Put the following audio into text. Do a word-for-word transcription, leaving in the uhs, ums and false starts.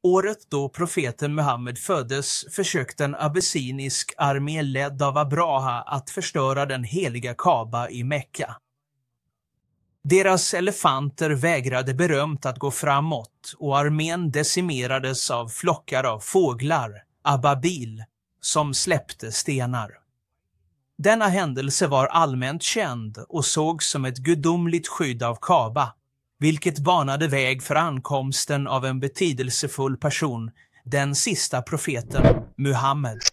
Året då profeten Muhammed föddes försökte en abyssinisk armé ledd av Abraha att förstöra den heliga Kaaba i Mekka. Deras elefanter vägrade berömt att gå framåt och armén decimerades av flockar av fåglar, ababil, som släppte stenar. Denna händelse var allmänt känd och sågs som ett gudomligt skydd av Kaaba, vilket banade väg för ankomsten av en betydelsefull person, den sista profeten, Muhammed.